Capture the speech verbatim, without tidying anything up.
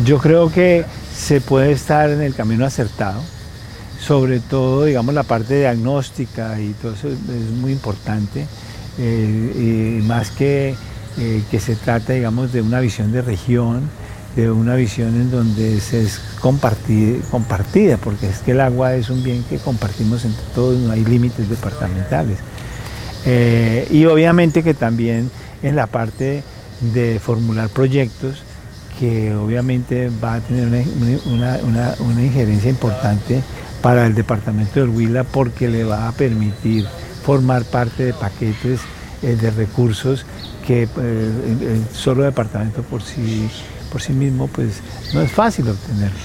Yo creo que se puede estar en el camino acertado, sobre todo, digamos, la parte diagnóstica y todo eso es muy importante, eh, y más que, eh, que se trata, digamos, de una visión de región, de una visión en donde se es compartida, compartida, porque es que el agua es un bien que compartimos entre todos, no hay límites departamentales. Eh, y obviamente que también en la parte de formular proyectos, que obviamente va a tener una, una, una, una injerencia importante para el departamento del Huila, porque le va a permitir formar parte de paquetes eh, de recursos que eh, el solo departamento por sí, por sí mismo pues no es fácil obtener.